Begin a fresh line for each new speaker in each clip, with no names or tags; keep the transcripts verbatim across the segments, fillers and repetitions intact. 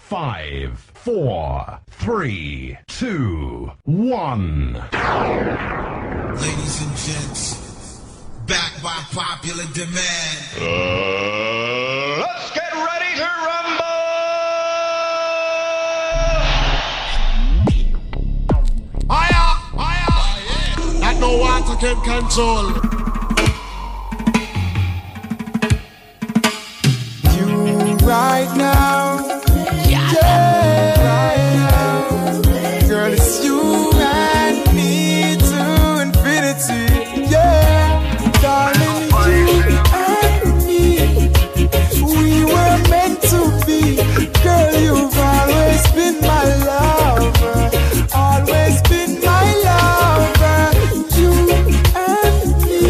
Five, four, three, two, one.
Ladies and gents, back by popular demand.
Uh, let's get ready to rumble!
Higher, higher! That no water can control.
You right now. Yeah, right now. Girl, it's you and me to infinity. Yeah, darling, you and me, we were meant to be. Girl, you've always been my lover, always been my lover. You and me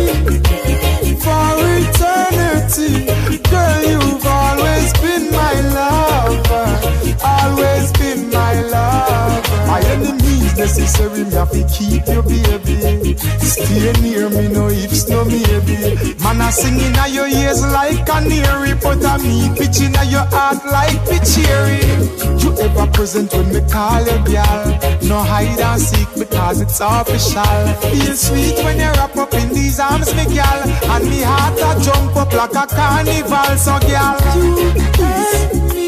for eternity. Girl, you've always been my lover, always been my lover. My enemies necessary, me have to keep you, baby. Stay near me, no ifs, no maybe. Man, I sing in your ears like canary, but I me pitching at your heart like pitchery. You ever present when me call you, girl? No hide and seek because it's official. Feel sweet when you wrap up in these arms, me girl, and me heart a jump up like a carnival. So, girl, you and me,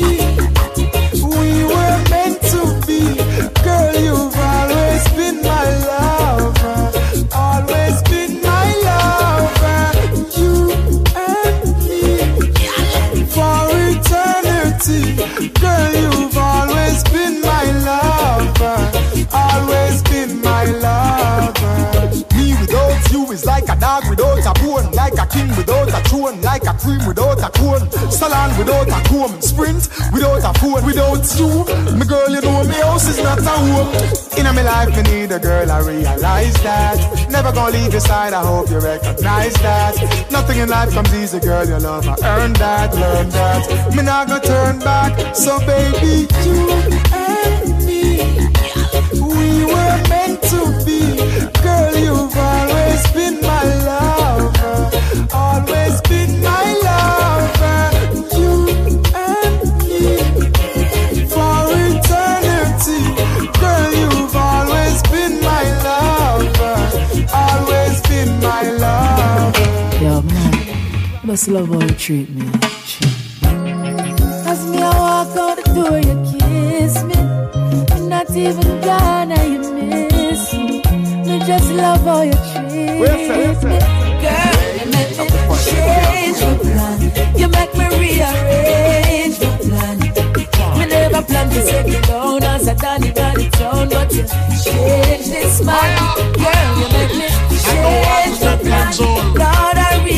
we were meant to be. Girl, you've always been my lover, always been my lover. You and me for eternity. Girl, you've always been my lover, always been my lover. Me without you is like a dog without a bone, like a king without a throne, like a cream without a cone, salon without a comb, sprint without a phone. Without you, my girl, you know me house is not a home. In my life, I need a girl, I realize that. Never gonna leave your side, I hope you recognize that. Nothing in life comes easy, girl, your love, I earned that, learned that. Me not gonna turn back, so baby, you and me, we were meant to be. Girl, you've always been my lover, always been my lover. You and me for eternity. Girl, you've always been my lover, always been my lover.
Yo, man, I just love how you treat me. As me I walk out the door, you kiss me. You're not even gone and you miss me. Me just love how you treat me. Girl, you make me change my plan. You make me rearrange my plan. Me never plan to set you down as a Danny Danny town, but you change this man. Girl, you make me change my plan. Lord, I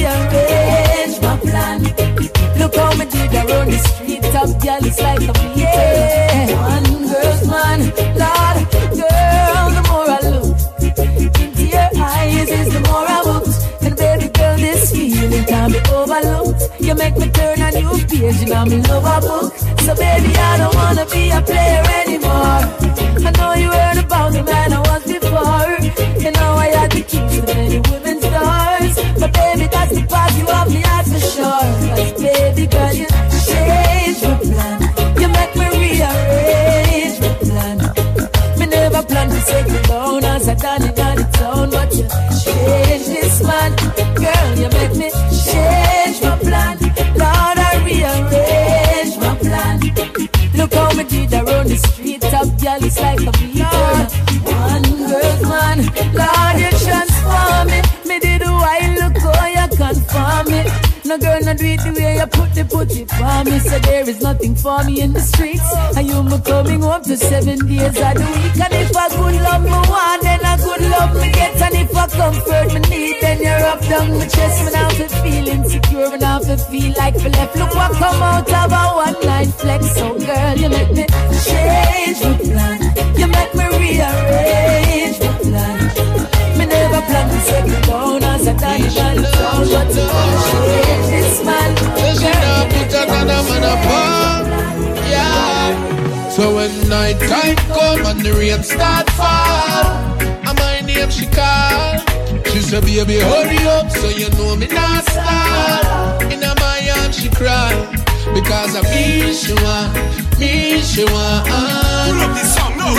rearrange my plan. Look how me did around the street, top girl, it's like a play. One girl's man, Lord, girl, the more I look into your eyes is the more I look. And baby girl, this feeling can't be overlooked. You make me turn a new page in my love book. So baby, I don't wanna be a player anymore. I know you heard about the man I was before. You know I had the keys to many women's doors. But baby, that's the part you have me at for sure. Cause baby girl, you change my plan. You make me rearrange my plan. Me never plan to set you down as a Danny Danny town, but you change this man. Girl, you make me change my plan. Lord, I rearrange my plan. Look how me did around the street, top girl, it's like a beat. One girl's man, Lord, you transform me. Me did a while, look how you confirm me. No girl, no do it the way you put the put it for me. So there is nothing for me in the streets. And you me coming home to seven days of the week. And if a good love me want, then a good love me get. And if a comfort me need, then you're up down my chest. Me now to feel insecure, me now to feel like me left. Look what come out of a one line flex. So girl, you make me change my plan. You make me rearrange my plan. Me never plan to set you down as a Danny Danny town, but you change this man.
Does she not put another man upon? Yeah. So when night time come and the rain start fall, and my name she call. She said, baby, hurry up, so you know me not start. In my arms she cry. because of me she want, me she want.
Pull up this song, no.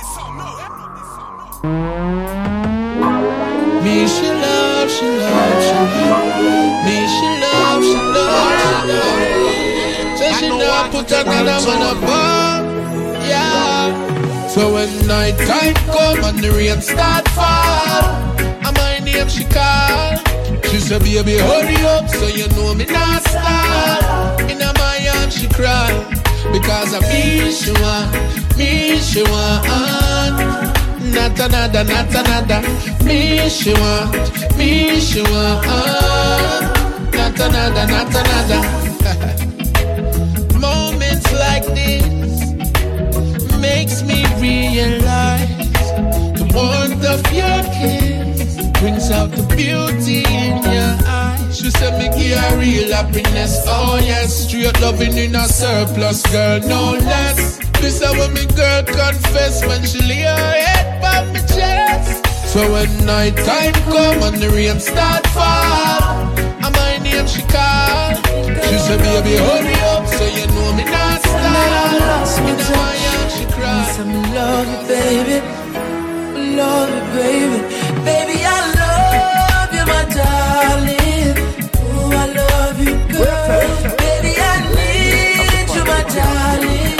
Me she love, she love, she love. Me she love, she love, she love. So she not put another man above, yeah. So when night time come and the rain start fall, and my name she call. She said, baby, hurry up, so you know me not start. In my arms she cry, because of me she want, me she want. Not another, not another. Me she want, me she want. Not another, not another. Moments like this makes me realize the warmth of your kiss brings out the beauty in your eyes. She said me give her real happiness. Oh yes, straight loving in a surplus, girl, no less. This is when me girl confess when she lay her head on my chest. So when night time come and the rain start fall, and my name she call. She said baby hurry up, so you know me not stop. Me know I am she cry.
I love you baby, love you baby. Baby I love you my darling. Oh I love you girl. Baby I need you my darling.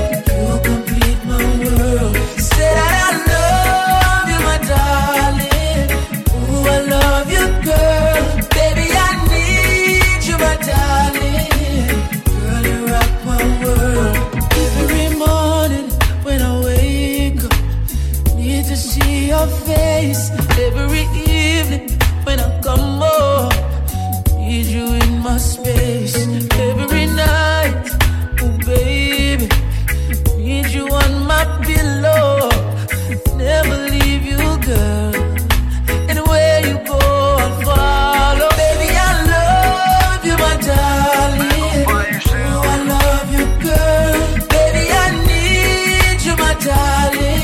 Your face every evening when I come home. Need you in my space every night. Oh baby, need you on my pillow. Never leave you, girl. Anywhere you go, I'll follow. Baby, I love you, my darling. Oh, I love you, girl. Baby, I need you, my darling.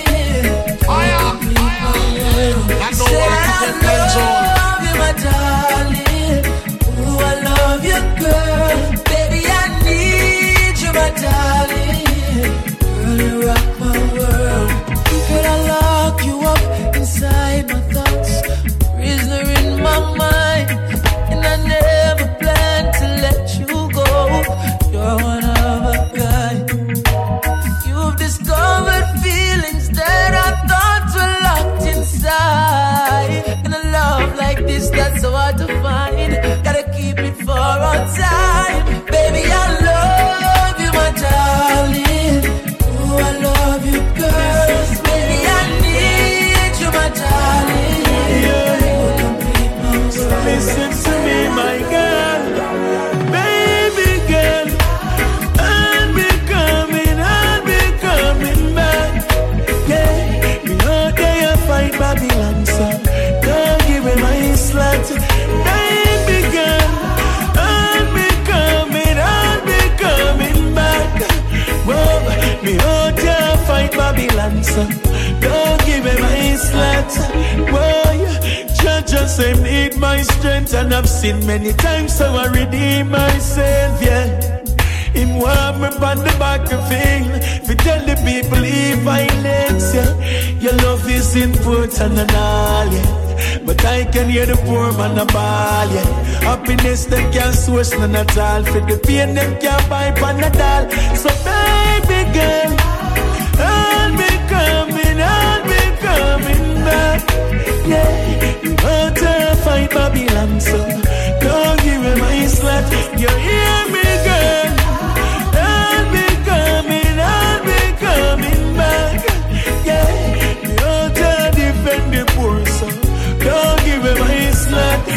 Say I love you, my darling. Ooh, I love you, girl. Baby, I need you, my darling. Girl, you rock my world. Could I lock you up inside my thoughts? Prisoner in my mind. And I never planned to let you go. You're one of a kind. You've discovered feelings that I thought were locked inside. And a love like this that's so hard to find. Gotta keep it for all time. Baby, I love you, my darling. Oh, I love you, girl. Baby, I need you, my darling. You complete my world.
Listen to me, my girl. Baby girl, I'll be coming, I'll be coming back. Yeah, we know they fight Babylon, so don't give me my slot. Baby girl, I'll be coming, I'll be coming back. Whoa, we know they fight Babylon, so don't give me my slot. Whoa, judge just say need my strength, and I've seen many times so I redeem myself, yeah. Him want me on the back of him. If you tell the people he violence, yeah. Your love is important and all, yeah. But I can hear the poor man a ball, yeah. Happiness they can't source none at all. For the pain they can't buy Panadol. So baby girl, I'll be coming, I'll be coming back, yeah. You want to fight Babylon, so don't give me my slot. You hear me, girl? I'll be coming, I'll be coming back, yeah. You want to defend the poor, so don't give me my slot,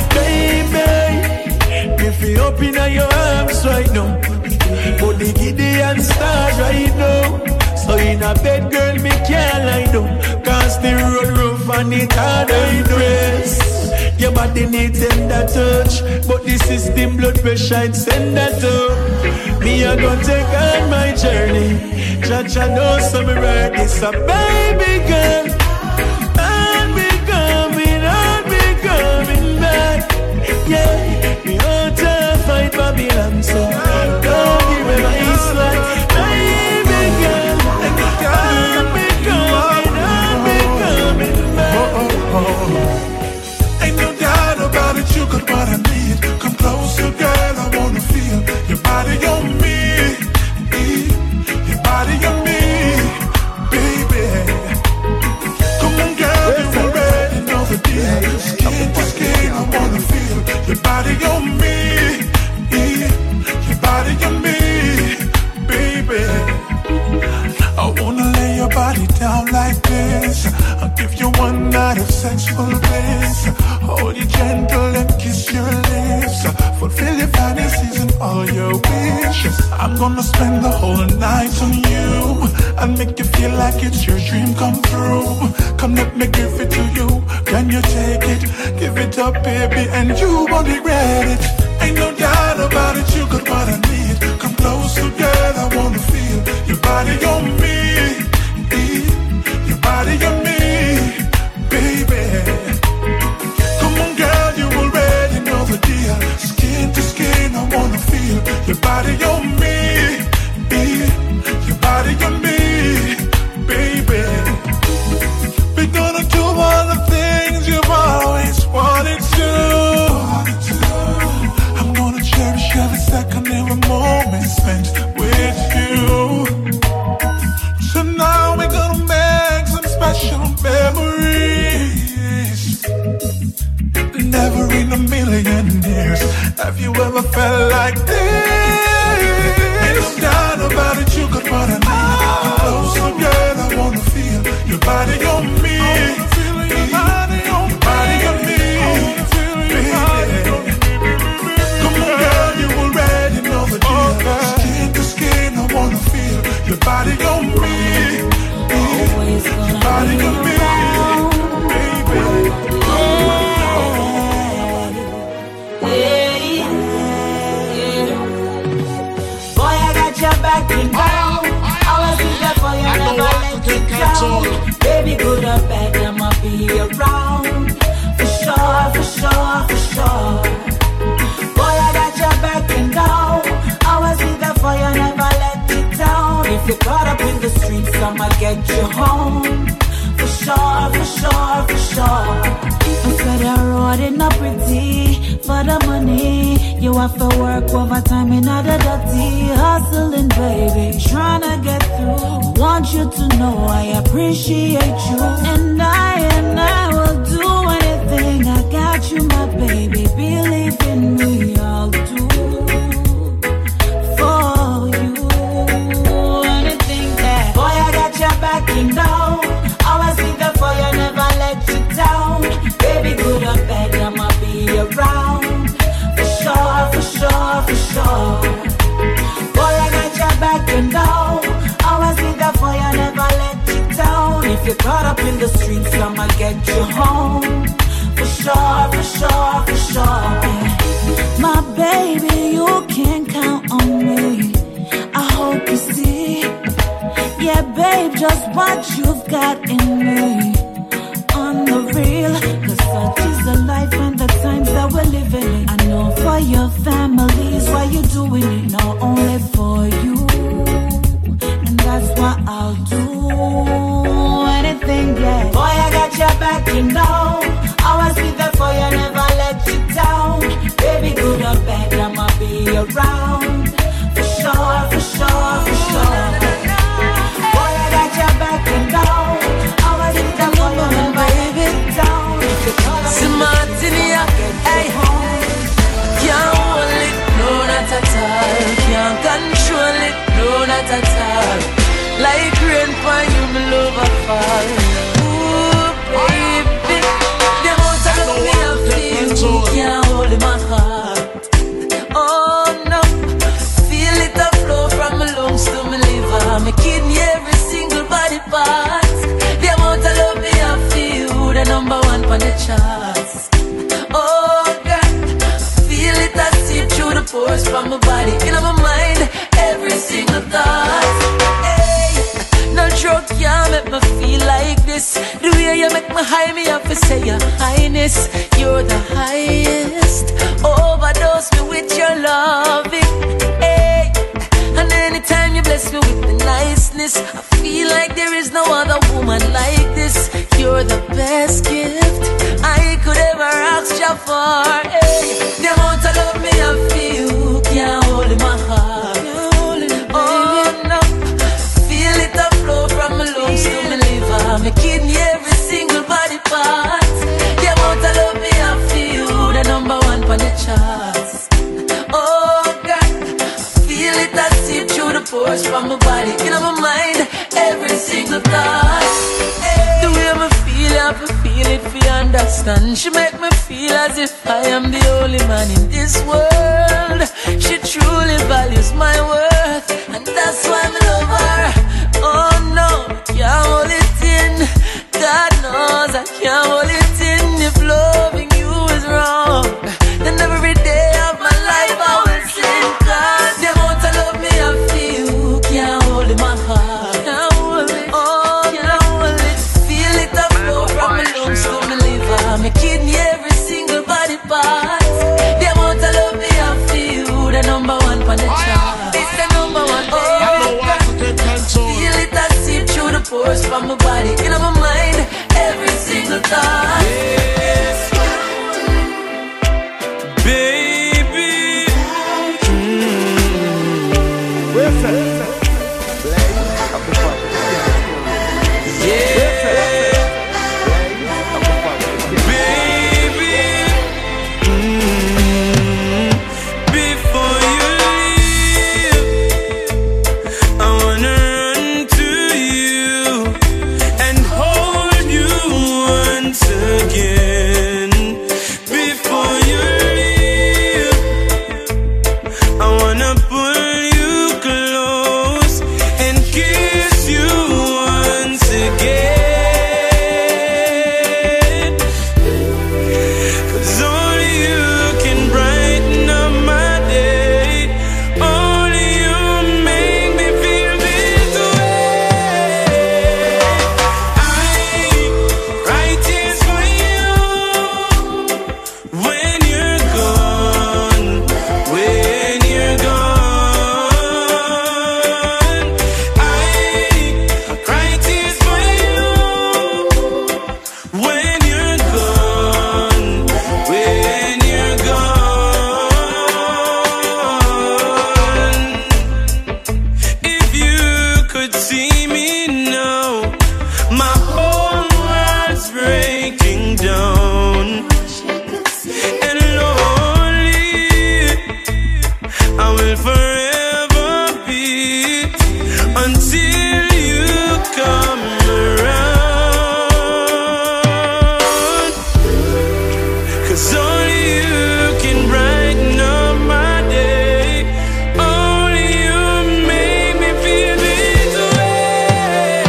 baby. If you open your arms right now, put the Gideon stars right now. So in a bed, girl, me can't lie down, cause the road rough and it hard to dress. Your body needs tender touch, but the system blood pressure it send that up. Me a gonna take on my journey. Cha-cha know some right this a baby girl. I'll be coming, I'll be coming back. Yeah, me want to fight Babylon, so don't give
wanna spend the whole night on you and make you feel like it's your dream come true. Come let me give it to you. Can you take it? Give it up, baby, and you won't regret it. Ain't no doubt about it, you got what I need. Come close together, I wanna feel your body on me, your body on me, baby. Come on, girl, you already know the deal. Skin to skin, I wanna feel your body on me, your body on me, baby. We're gonna do all the things you've always wanted to. I'm gonna cherish every second, every moment spent with you. So now we're gonna make some special memories. Never in a million years have you ever felt like this. Ain't no doubt about it, you got what I need. Come close together, I wanna feel your body on me, your body on me, baby. Come on, girl, you already know the deal. Skin to skin, I wanna feel your body on me, your body on me, baby.
Backing down, I was in there for you, never let you down. Baby, good or bad, I'ma be around. For sure, for sure, for sure. Boy, I got your backing down, I was in there for you, never let you down. If you're caught up in the streets, I'ma get you home. For sure, for sure, for sure. I said I rode it not pretty for the money. You have to work overtime in other dirty hustling, baby. Tryna get through. Want you to know I appreciate you, and I and I will do anything. I got you, my baby. Believe in me, I'll do for you anything that. Boy, I got your backing down. Always be there for you, never let you down. Baby, good or bad, I'ma be around. For sure, for sure, for sure. Boy, I got your backing down. Always be there for you, never let you down. If you're caught up in the streets, I'ma get you home. For sure, for sure, for sure. My baby, you can count on me. I hope you see. Yeah, babe, just what you've got in me. On the real, cause such is the life and the times that we're living in. I know for your families why you're doing it, not only for you. And that's what I'll do anything, yeah. Boy, I got your backing down. Always be there for you, never let you down. Baby, good or bad, I'ma be around. For sure, for sure, for sure. Boy, I got your backing down. Always be there for you, never let you down.
Martinia, hey, can't hold it, no not at all. Can't control it, no not at all. Like rain for you, my love a fall. Ooh, baby, the amount of love me I feel, can't hold in my heart. Oh no, feel it a flow from my lungs to my liver, my kidney, every single body part. The amount of love me I feel, the number one on the charts. Oh God, feel it as seep through the pores from my body, in my mind, every single thought. Hey, no drug can't make me feel like this. The way you make me high, me have to say your highness. You're the highest. Overdose me with your loving. Hey, and anytime you bless me with the niceness, I feel like there is no other woman like this. You're the best gift I could ever ask you for. Hey, the amount of love me I feel, can't hold in my heart. Oh no, feel it a flow from my lungs to my liver, my kidney, every single body part. The amount of love me I feel, the number one on the charts. Oh God, feel it as seep through the pores from my body, in my mind, every single thought. Hey, the way I feel, I feel it for you understand. She make me feel as if I am the only man in this world. She truly values my word. worth, and that's why I love her. Oh no, can't hold it in. God knows I can't hold it in. If loving you is wrong, then every day of my life I will sin. God, the amount of love me I feel, can't hold in my heart. Can't hold it, oh, can't hold it. Feel it up flow from my lungs to my liver, my kidney, every single body part. The amount of love me I feel, the number one on the chart. It's the number one. Oh, feel it I seep through the pores from my body, in my mind, every single thought.
Yes. Baby, mm. Where's that? Yeah. Baby, mm. Before you leave, I wanna run to you and hold you once again. Before you leave, I wanna pull you close and kiss you once again. 'Cause only you can brighten up my day. Only you make me feel this way. I cry tears for you when you're gone, when you're gone. I cry tears for you when you're gone, when you're gone. If you could see me now, my whole world's breaking down and lonely. I will forever be until you come around. 'Cause only you can brighten up my day. Only you make me feel this way.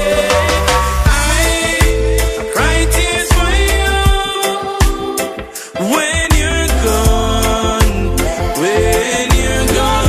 I cry tears for you when you're gone, when you're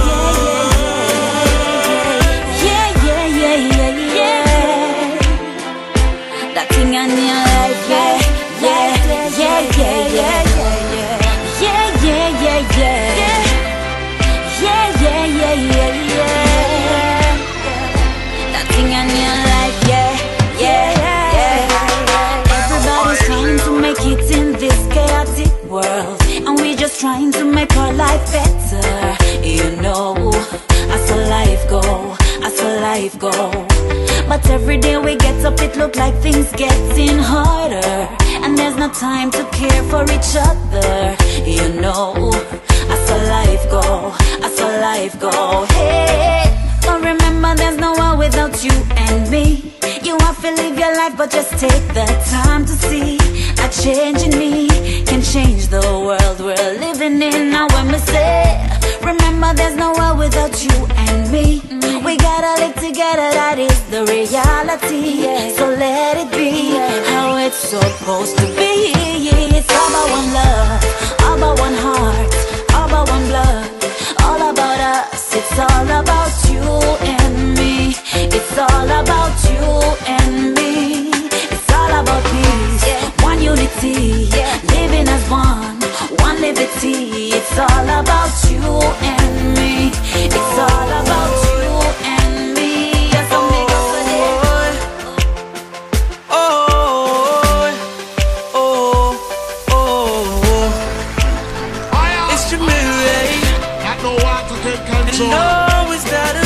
gone.
Yeah, yeah, yeah, yeah, yeah. That thing on your life, yeah, yeah, yeah, yeah, yeah, yeah, yeah, yeah, yeah, yeah, yeah, yeah, yeah, yeah, yeah. That thing on your life, yeah, yeah, yeah. Everybody's trying to make it in this chaotic world, and we just trying to make our life better. You know, I saw life go, I saw life go. But every day we get up, it look like things getting harder, and there's no time to care for each other. You know, I saw life go, I saw life go. Hey, but remember there's no one without you and me. You have to live your life, but just take the time to see a change in me can change the world we're living in. Now when we say, remember there's no one without you and me. We gotta live together, that is the reality. So let it be how it's supposed to be. It's all about one love, all about one heart, all about one blood, all about us. It's all about you and me. It's all about you and me. It's all about peace, one unity, living as one, one liberty. It's all about you and me. It's all about you and me. Yes, I'm making for this.
Oh, oh, oh, it's Jamil,
Got no one to take control.
and always that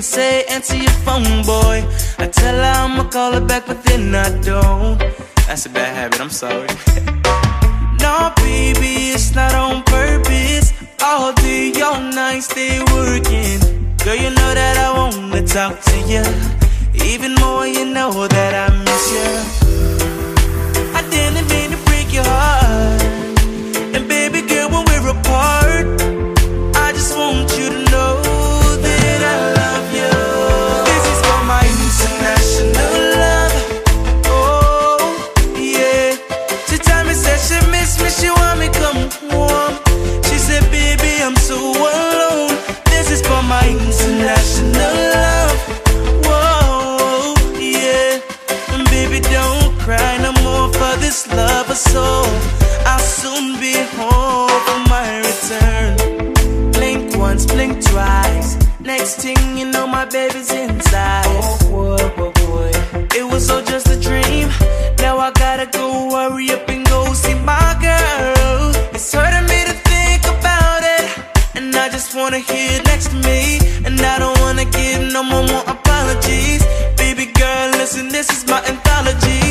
and say, answer your phone, boy. I tell her I'ma call her back, but then I don't. That's a bad habit, I'm sorry. No, baby, it's not on purpose. All day, all night, stay working. Girl, you know that I wanna talk to you. Even more, you know that I miss you. I didn't mean to break your heart. And baby girl, when we're apart, I just want you to know that I love you. This is for my international love. Oh, yeah. She told me, said she miss me, she want me come home. She said, baby, I'm so alone. This is for my international love. Whoa, yeah. And baby, don't cry no more for this love or soul. I'll soon be home for my return. Blink once, blink twice. Next thing you know, my baby's inside. Oh, boy, oh, boy. It was all just a dream. Now I gotta go hurry up and go see my girl. It's hurting me to think about it, and I just wanna hear it next to me. And I don't wanna give no more, more apologies. Baby girl, listen, this is my anthology.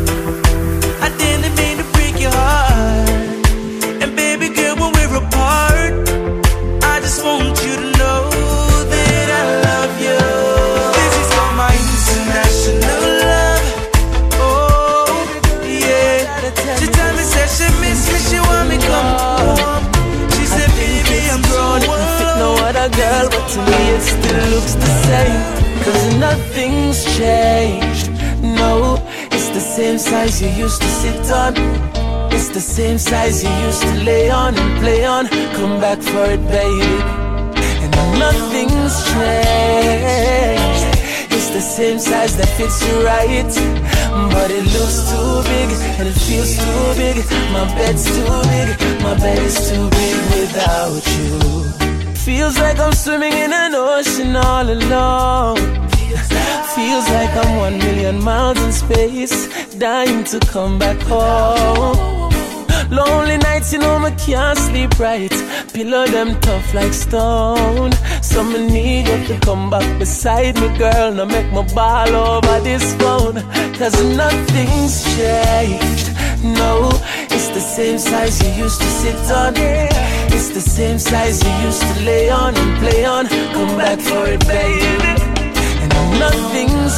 I didn't mean to break your heart. And baby girl, when we're apart, I just want you to know that I love you. This is for my international love. Oh, yeah. She told me, said she miss me, she want me come home. She said, baby, I'm grown.
It can fit no other girl, but to me it still looks the same. Cause nothing's changed. No, it's the same size you used to sit on. It's the same size you used to lay on and play on. Come back for it, baby. And nothing's changed. It's the same size that fits you right, but it looks too big and it feels too big. My bed's too big, my bed is too big without you. Feels like I'm swimming in an ocean all alone. Feels like I'm one million miles in space, dying to come back home. Lonely nights, you know me can't sleep right. Pillow them tough like stone. So me need you to come back beside me, girl. Now make my ball over this phone. Cause nothing's changed. No, it's the same size you used to sit on. It's the same size you used to lay on and play on. Come back for it, baby. And nothing's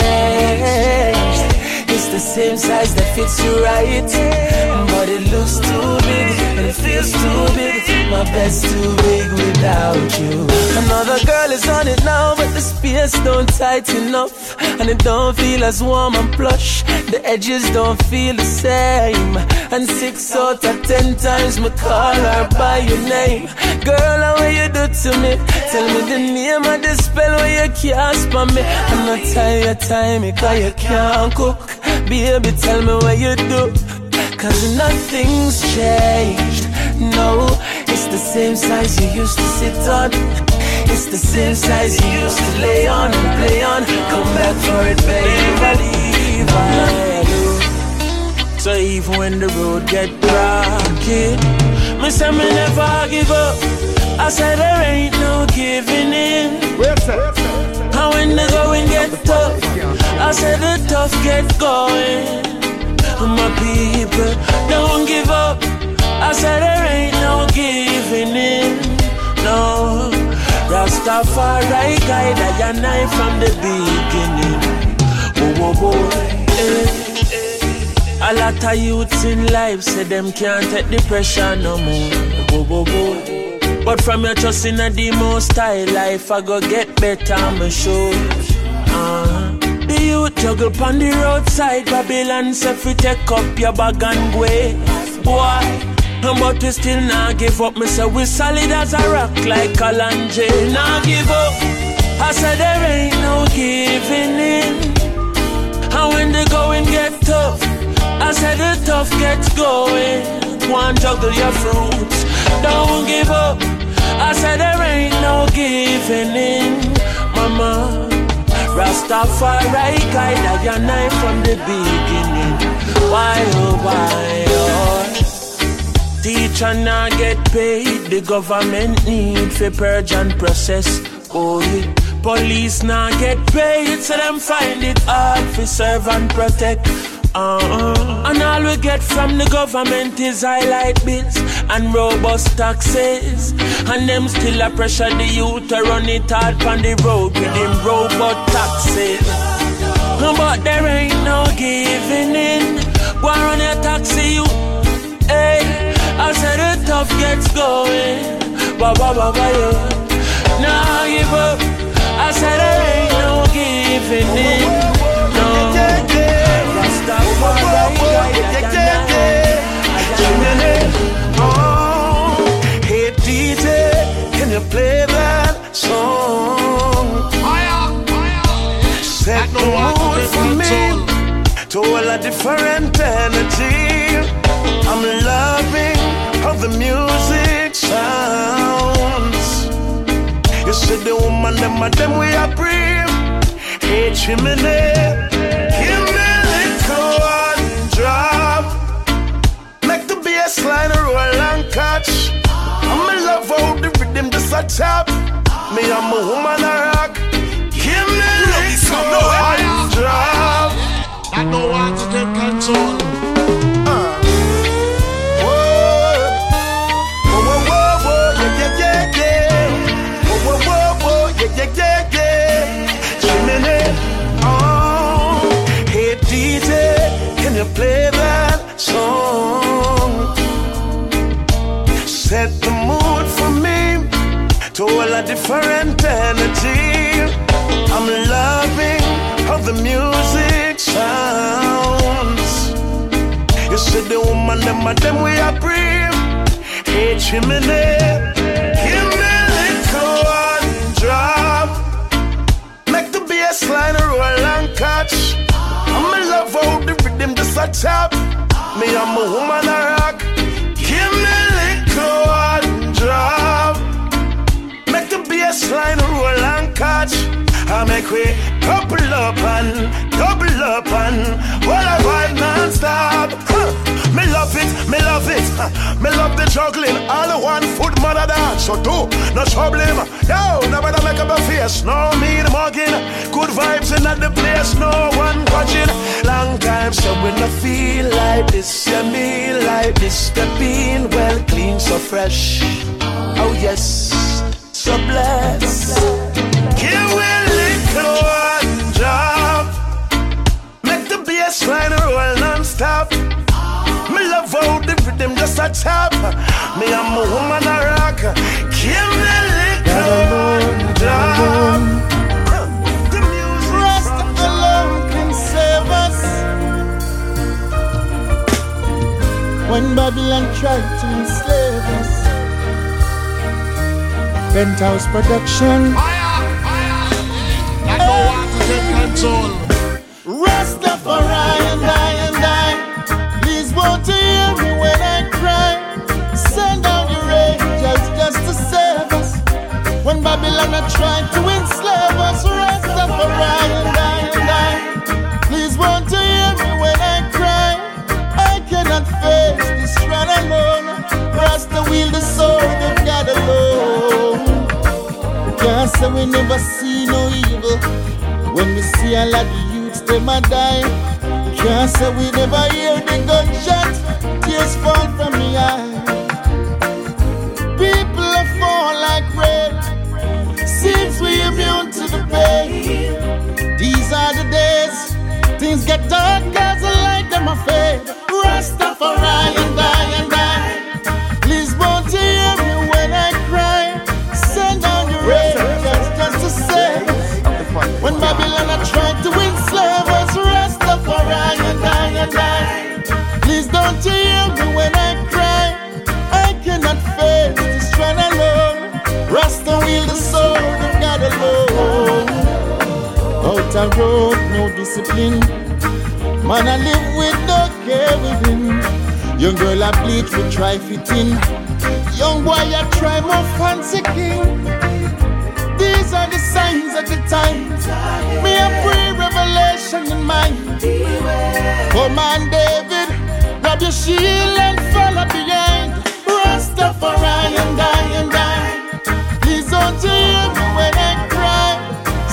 changed. It's the same size that fits you right, but it looks too big and it feels too big. My bed's too big without you. Another girl is on it now, but the space don't tighten up, and it don't feel as warm and plush. The edges don't feel the same, and six out of ten times me call her by your name. Girl, how will you do to me? Tell me the name of the spell where you cast on me. I'm not tired of time because you can't cook. Baby, tell me what you do. Cause nothing's changed. No, it's the same size you used to sit on. It's the same size you used to lay on and play on. Come back for it, baby, believe I do. So even when the road get rocky, me say me never give up. I said there ain't no giving in. And when the going get tough, I said the tough get going. My people don't give up. I said there ain't no giving in. No, Rastafari guide I and I from the beginning. Whoa, whoa, whoa. Eh. A lot of youths in life say them can't take the pressure no more. Whoa, whoa, whoa. But from your trust in a the most high life, I go get better, I'm sure. Uh-huh. The youth juggle on the roadside, Babylon say fi take up your bag and go. Boy, but we still not give up. Me say we solid as a rock like Kalanje. Nah give up. I said there ain't no giving in. And when the going get tough, I said the tough gets going. One juggle your fruits, don't give up. I said there ain't no giving in, mama. Rastafari guide I and I from the beginning. Why oh why oh? Teacher not get paid. The government need for purge and process. Oh yeah. police now get paid, so them find it hard to serve and protect. Uh-uh. And all we get from the government is highlight bills and robust taxes. And them still a pressure the youth to run it hard on the road with them robot taxes. But there ain't no giving in. Go run your taxi, you. Hey, I said the tough gets going. Ba ba ba ba yeah. Nah, give up. I said there ain't no giving in. No.
Oh, hey D J, can you play that song? Set the mood for me to all a different energy. I'm loving how the music sounds. You see the woman, them and them we are brave. Hey chimney, give me a little one drop. Make the bass line roll and catch. I'm in love how the rhythm just a tap. Me I'm a woman a rock. Give me a little one drop.
I don't want to take control.
Uh. Whoa, whoa, whoa, whoa, yeah, yeah, yeah, yeah. Whoa, whoa, whoa, yeah, yeah, yeah, yeah. Jiminy, oh, hey D J, can you play that song? Set the mood for me to all a different energy. I'm loving how the music sounds. You see the woman, them and them we are brave. Hey chimney, give me a little one drop. Make the bass line roll and catch. I'm in love how the rhythm just a tap. Me I'm a woman a rock. Give me a little one drop. Make the bass line roll and catch. I make we couple up and double up and while I vibe non-stop. Huh. Me love it, me love it. Huh. Me love the juggling. All the one foot mother dance. So do no trouble him. Yo, nobody make up a face. No me the mugging. Good vibes in at the place. No one watching. Long time so when I feel like this, yeah me like this. The being well clean, so fresh. Oh yes, so blessed. Give me a little one drop. Make the bass line roll non-stop. Me love how the rhythm just a tap. Me I'm a woman a rock. Give me a little one drop. The music rest alone can save us.
When Babylon tried to enslave us. Penthouse production.
I don't want to take control.
Rastafari and I and I. Please won't you hear me when I cry. Send down your angels just to save us. When Babylon are trying to enslave us. Rastafari and I and I. Please won't you hear me when I cry. I cannot face this run alone. Rasta wield the sword of God alone. Can't say we never see no evil. When we see a lot of youths, them a die. Can't say we never hear the gunshot. Tears fall from the eye. People are fall like rain. Seems we immune to the pain. These are the days. Things get dark as the light them a fade. Rastafari and I and I. Please won't you hear me when I cry. Send down your angels just to save us. When Babylon are trying to enslave us. Rastafari and I and I. Please don't you hear me when I cry. I cannot face this run alone. Rasta wield the sword of God alone. Out a road, no discipline. Man I live with no care within. Young girl I bleach with try fitting. Young boy I try more fancy king. These are the signs of the time. Me a pre-revelation in mind. Come on David, grab your shield and follow behind. Rastafari and I and I. Please don't you hear me when I cry.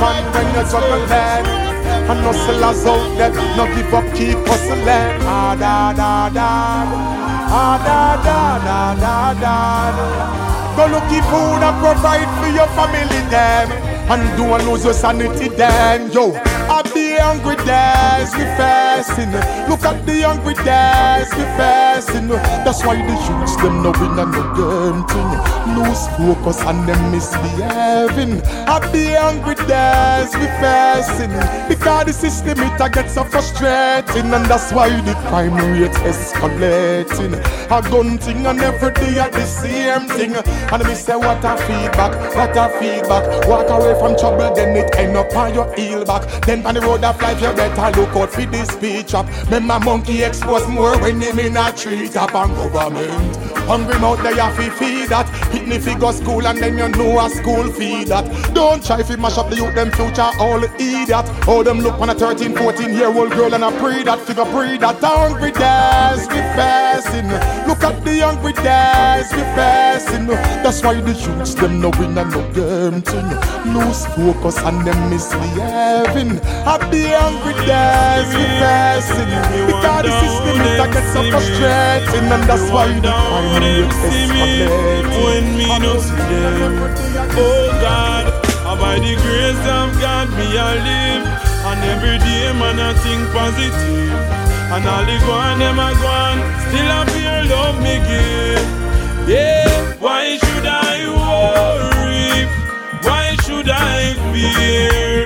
fun when you're juggling. And hustlers out there, no give up, keep hustling. Ah da da da, ah da da da da da. Go looking food and provide for your family them, and don't lose your sanity then. Yo, I be hungry days we fasting. Look at the hungry days we fasting. That's why the youths them no win and no game thing. Lose focus and them misbehaving. I be hungry days we fasting, because the system it a get so frustrating, and that's why the crime rate escalating. A gun thing and every day at the same thing. And me say what a feedback, what a feedback. Walk away from trouble, then it end up on your heel back. Then on the road of life, you better look out for this speech up. Remember monkey expose more when him in a tree top. And government hungry mouth they have to feed that. Hit me figure school and then you know a school feed that. Don't try to mash up the youth, them future all idiot. How them look on a thirteen, fourteen year old girl and I pray that figure pray that. Hungry days we fasting. Look at the hungry days we fasting. That's why the youths them no win and no game thing. Lose focus and them misbehaving. Happy hungry days we fasting, because the system it a get so frustrating, and that's why the crime rate escalating.
When me no see them, oh God, by the grace of God me I live, and every day man I think positive, and all the go on them a go on, still I feel love me give. Yeah, why should I worry? Why should I fear?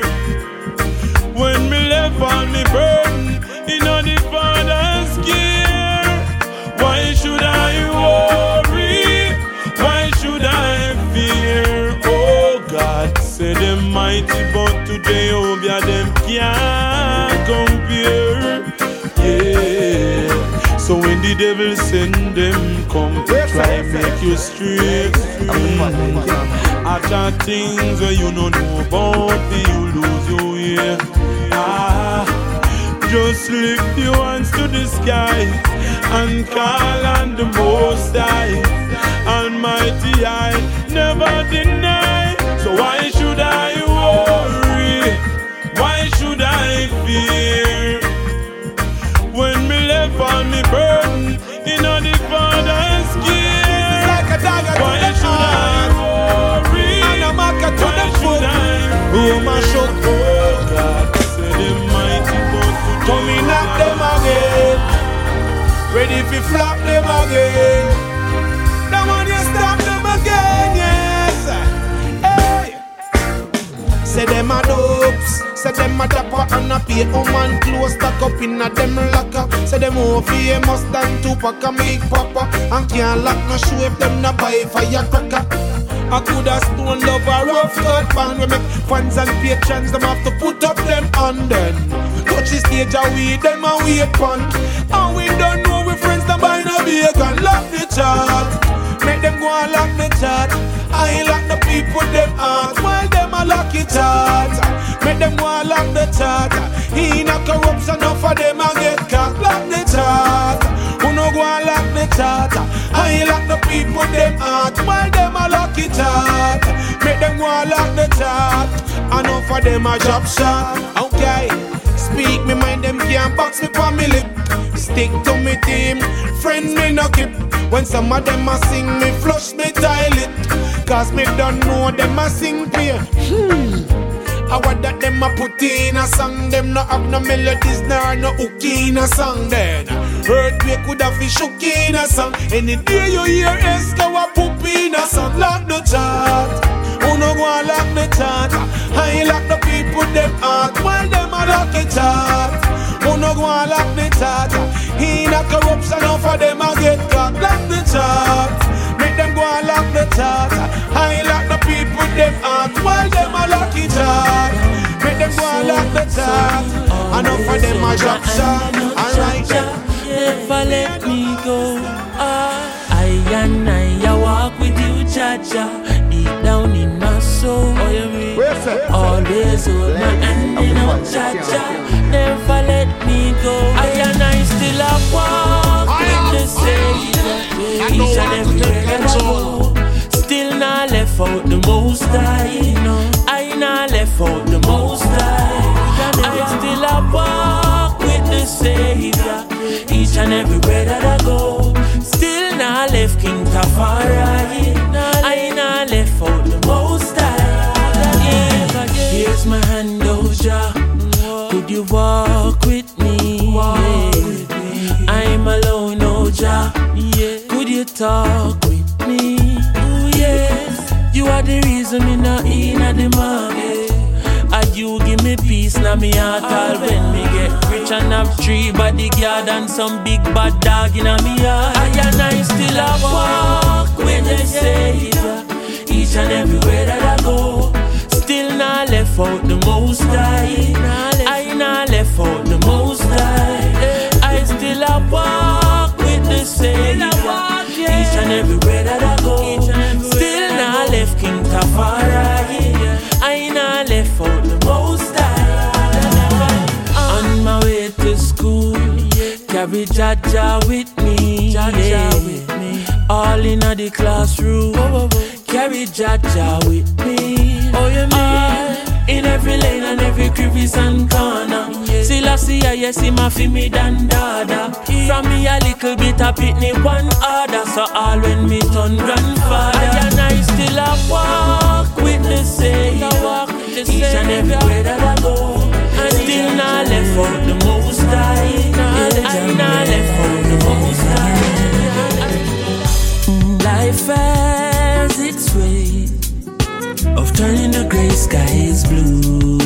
When me left all me burden in on the Father's care. Why should I worry? Why should I fear? Oh God, say them mighty, but today oh yeah, them can't compare. Yeah. So when the devil send them come to try make you straight, I got things where you don't know about me, you lose your way. Ah, just lift your hands to the sky and call on the Most High. Almighty I never deny. So why should I worry? Why should I fear? When me left on me burden in on the Father's care. Why should I worry? Why should I fear?
Oh my show,
oh God, say them mighty but to
coming at them again, ready to flop them again. Now when you stop them again, yes. Hey, say them a dopes. Say them a dapper and a pay woman close stack up in a them locker. Say them more famous than Tupac and Big Papa, and can't lock no show if them not buy firecracker. I could have stone love a rough cut band. We make fans and patrons, them have to put up them on them. Touch the stage and we them and wait pon. And we don't know we friends them buy no bacon. Lock the chart, make them go and lock the chart. I lock the people them heart, while them a lock it out. Make them go and lock the chart. He not corruption enough for them a get caught. Lock the chart, who no go and lock the chart. I lock the people them heart, while them a lock it out. Make them go and lock the chart. Enough for them a drop shot. Okay, speak me mind, them can't box me for me lip. Stick to me team, friends me no keep. When some of them a sing me flush me toilet, cause me don't know them a sing clear. Hmm. I want that them a put in a song. Them no have no melodies nor no hook in a song. Then earthquake could have fish shook in a song. Any day you hear Esco a poop in a song. Lock the chart, who no go and lock the chart. I lock the people them heart, while them a lock the chart. Who no go and lock the chart. He not corruption enough for them a get caught. Lock the chart, make them go and lock the chart. I lock the people them heart, while them a lock the chart. Make them go and lock the chart. Enough for them a drop shot. Alright then.
Never let me go. I and I, I walk with you, Jaja. Deep down in my soul. Always hold my hand in on Jaja. Never let me go. I and I still a walk with the same. Each and every day I go. Still not left out the Most High. I not left out the Most Could you walk with me? Walk yeah. with me. I'm alone, no job. Yeah. Could you talk with me? Oh yes. You are the reason me not in at the market. And you give me peace now me heart all when me get rich and have three bodyguard and some big bad dog in me heart. I and I still a walk with the Savior each and everywhere that I go. Still not left out the most high. I not left out the most high. I still a walk with the Savior each and everywhere that I go. Still not left King Tafari. I not left out the most high. On my way to school, carry Jaja with me. Jaja with me. All in the classroom, carry Jaja with me. Oh, you mean? In every lane and every crevice and corner. Still I see I see my fi me dan dada. From me a little bit of pitney one order. So all when me turn grandfather. I and I still a walk with the Savior. Each and everywhere that I go. I still not left out the most high. I not left out the most high. Life has its way of turning the gray skies blue.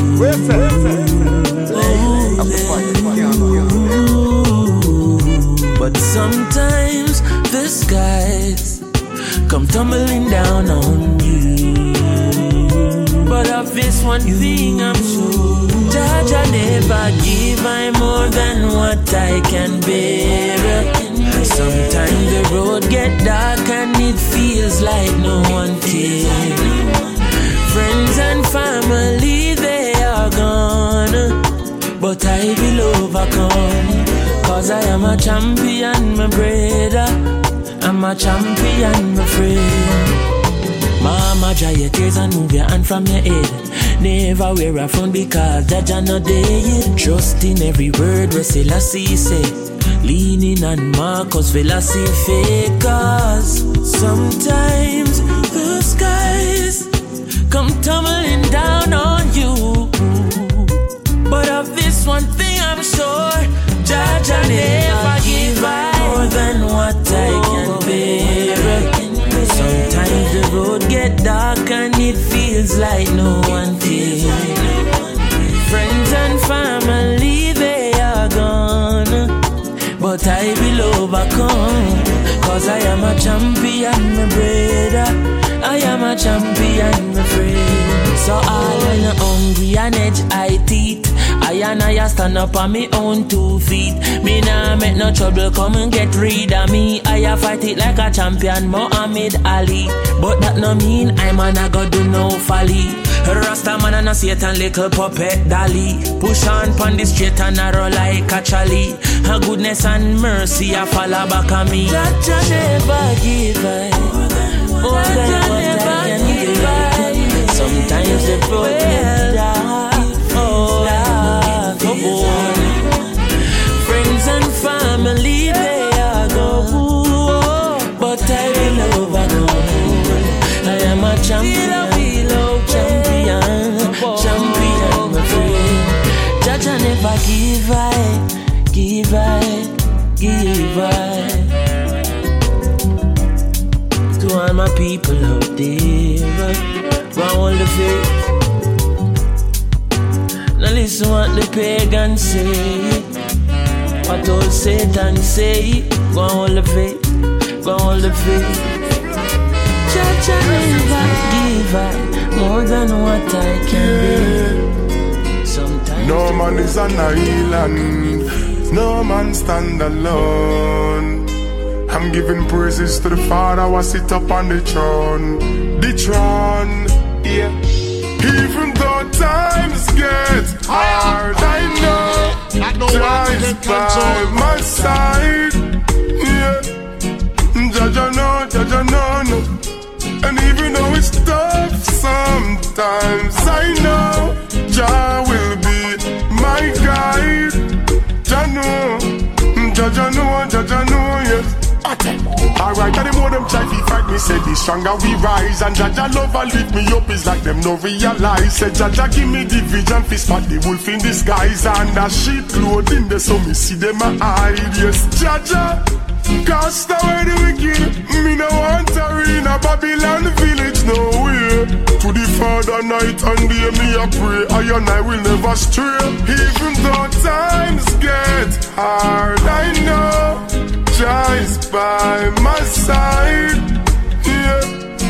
But sometimes the skies come tumbling down on you. But of this one thing I'm sure, Judge, I never give I more than what I can bear. Sometimes the road get dark and it feels like no one cares. Friends and family, they are gone, but I will overcome. Cause I am a champion, my brother. I'm a champion, my friend. Mama, dry your tears and move your hand from your head. Never wear a frown because Jaja not dead. Trust in every word where Selassie say. Leaning on Marcus philosophy. Cause sometimes the skies come tumbling down on you. But of this one thing I'm sure, Jaja never give I more than what I can bear. Sometimes the road get dark and it feels like no one cares. Friends and family, they are gone, but I will overcome. Cause I am a champion, my brother. I am a champion, my friend. So all when I'm hungry and edge I teeth, I and I stand up on me own two feet. Me nah make no trouble, come and get rid of me. I fight it like a champion, Muhammad Ali. But that no mean I'm a go do no folly. Rasta man and a Satan little puppet dolly. Push on pon the straight and narrow like a trolley. Her goodness and mercy a follow back on me. Jaja never give I more than what I can give I. Sometimes the road get dark. Oh, come on. Friends and family, they are gone, but I will overcome. I am a champion, champion, champion, my friend. Jaja never give I, give I, give I. To all my people out there, go hold the faith. Now listen what the pagans say, what old Satan say. Go and hold the faith, go and hold the faith. Jaja never give I more than what I can bear. Sometimes
no man is an island, no man stand alone. I'm giving praises to the Father who sit up on the throne, the throne, yeah. Even though times get hard, I know Jah is by my side. Yeah, Jaja know, Jaja know, no. And even though it's tough sometimes, I know Jah will be my guide. Jah know, Jaja know, Jaja know, yes. Alright, and the more them try to fight me, say the stronger we rise. And Jaja love and lift me up is like them no realize. Say Jaja give me the vision, fist spot the wolf in disguise. And a sheep clothing there so me see them a hide. Yes, Jaja, cast away the wicked. Me no want to in a Babylon village, no way. To the Father night and day me a pray, I and I will never stray. Even though times get hard, I know Jah is by my side. Yeah,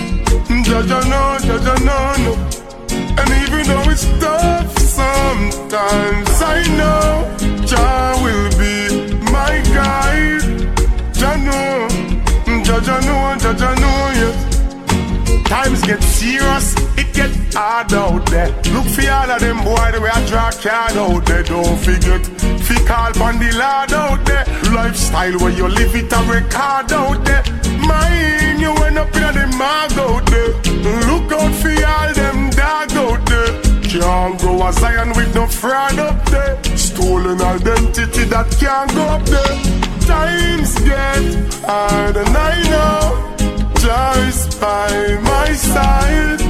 Jaja know, Jaja know, no. And even though it's tough sometimes, I know Jah will be my guide. Jah know, Jaja know, Jaja know, yeah. Times get serious, it get hard out there. Look for all of them boy, the way I draw card out there. Don't forget, fi call on the Lord out there. Lifestyle where you live it a record out there. Mine, you end up in the mag out there. Look out for all them dog out there. Can't go a Zion with no fraud up there. Stolen identity that can't go up there. Times get hard and I know Jah is by my side.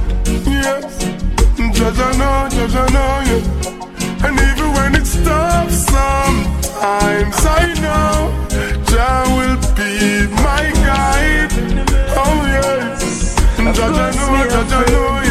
Yes, Jaja know, Jaja know, yeah. And even when it's tough sometimes, I know Jah will be my guide. Oh yes, Jaja know, Jaja know,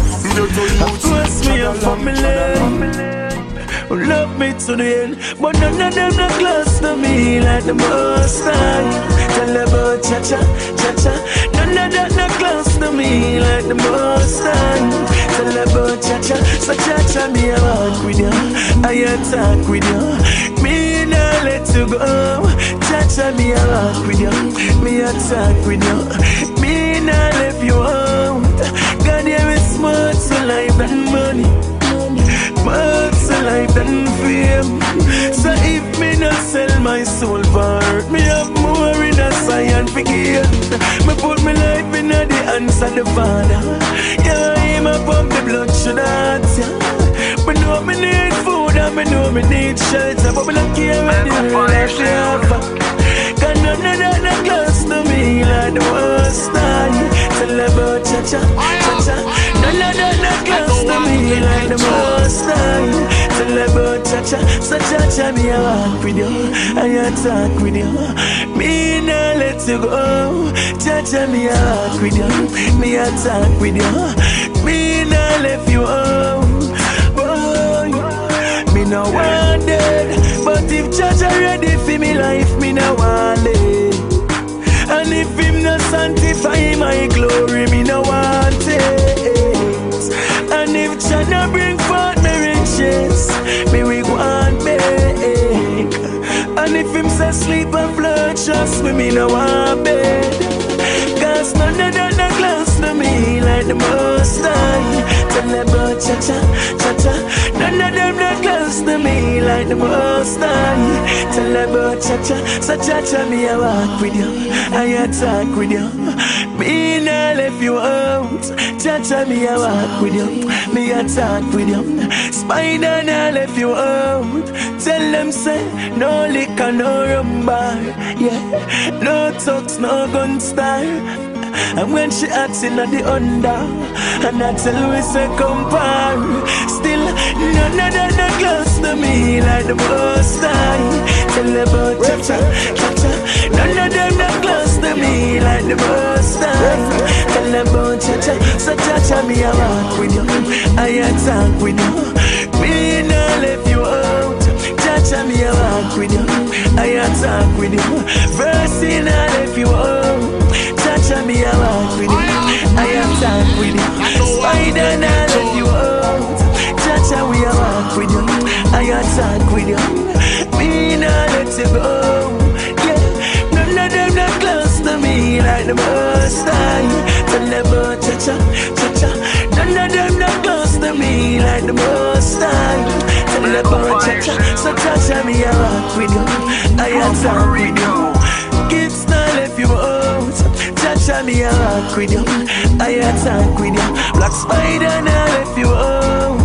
yes.
Bless me and family who love me to the end, but none of them not close to me like the Most High. Tell about Cha-Cha, Cha-Cha. None of that not close to me like the Most High. Tell about Cha-Cha, so Cha-Cha me a walk with you, I attack with you. Me not let you go. Cha-Cha me a walk with you, me attack with you. Me not let you out. God here is smart so life and money. More to life than fame. So if me not sell my soul for earth, me have more in a scientific gain. Me put my life in the hands of the Father. Yeah, him a pump the blood sugar heart, yeah. Me know me need food and me know me need shelter, but me not care what the life they offer. Cause none of that not close to me like the Most High. Tell about Cha-Cha, Cha-Cha. None of that not close to me like the Most High. Tell about Cha-Cha, so Cha-Cha me a walk with you, I attack with you. Me not let you go. Cha-Cha me a walk with you, me attack with you. Me not left you home. Boy, me no want dead, but if Cha-Cha ready for me life, me no want it. And if him no sanctify my glory, me no want it. And if Jah no bring forth me riches, me we go and beg. And if him say sleep and flood, trust me, me no want bed. Cause none of that no close to me like the Most High. Tell about Cha-Cha, Cha-Cha. None of them no close to me like the Most High. Tell about Cha-Cha, so Cha-Cha me a walk with you, I attack with you. Me nah left you out. Cha-Cha me a walk with you, me attack with you. Spider nah left you out. Tell them say no liquor, no rum bar, yeah. No talks, no gun style. And when she acting at the under, and I tell her we say compare. Still, none of that not close to me like the Most High. Tell about Cha-Cha, Cha-Cha. None of them not close to me like the Most High. Tell about Cha-Cha, so Cha-Cha me a walk with you, I attack with you. Me nah left you out. Cha-Cha me a walk with you, I attack with you. Verse in I left you out. Cha-Cha me a walk with you, I attack with you. Spider now let you out. Cha-Cha we a walk with you, I attack with you. Me nah let you go. Yeah, none of them not close to me like the Most High. Tell them about Cha-Cha, Cha-Cha. None of them not close to me like the Most High. Tell them about Cha-Cha, so Cha-Cha me a walk with you, I attack with you. Kids now left you out. Cha-Cha me a walk with you, I attack with you. Black Spider now left you out.